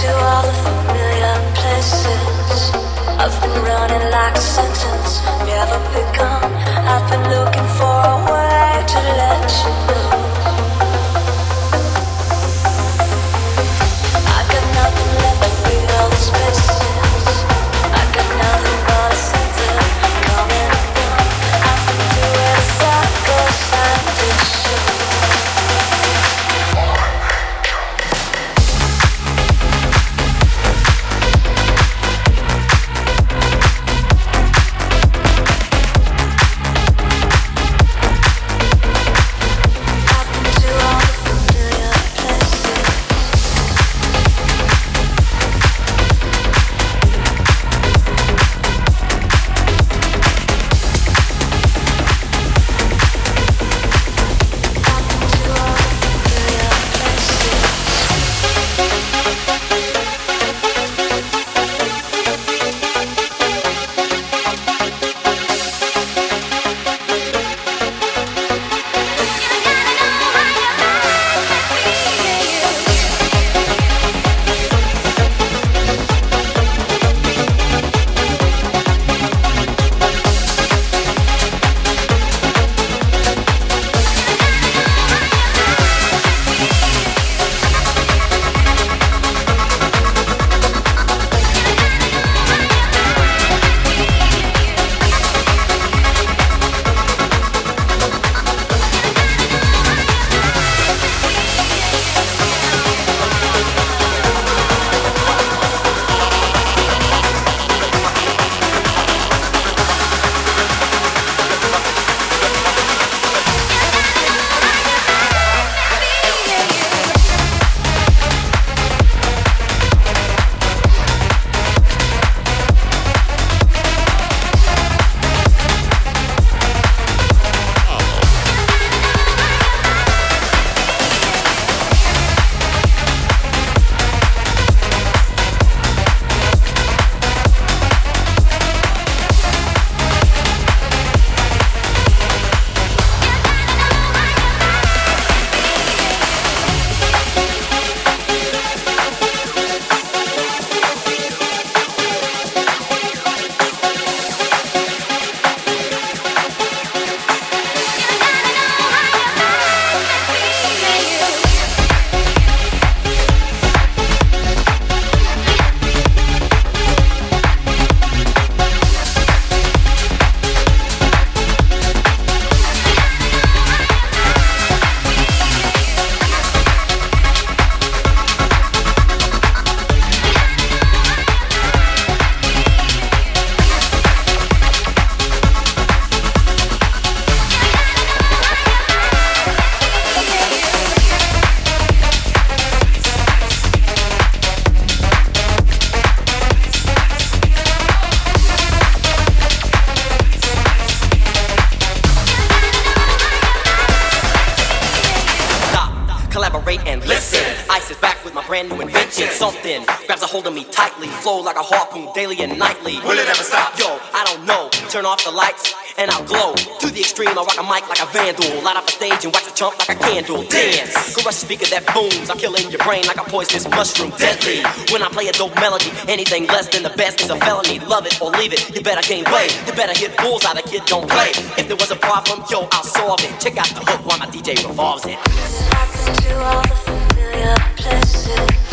to all the familiar places. I've been running like a sentence, never begun. I've been looking for a way to let you know. I got nothing left to fill all the spaces. I got nothing but a center coming upon. I've been doing a circle science show. brand new invention. Something grabs a hold of me tightly, flow like a harpoon daily and nightly. Will it ever stop? Yo, I don't know. Turn off the lights and I'll glow. To the extreme, I rock a mic like a vandal. Light up the stage and wax a chump like a candle. Dance, crush a speaker that booms. I'm killing your brain like a poisonous mushroom. Deadly, when I play a dope melody. Anything less than the best is a felony. Love it or leave it, you better gain weight. You better hit bullseye, the kid don't play. If there was a problem, yo, I'll solve it. Check out the hook while my DJ revolves it. To all the familiar places.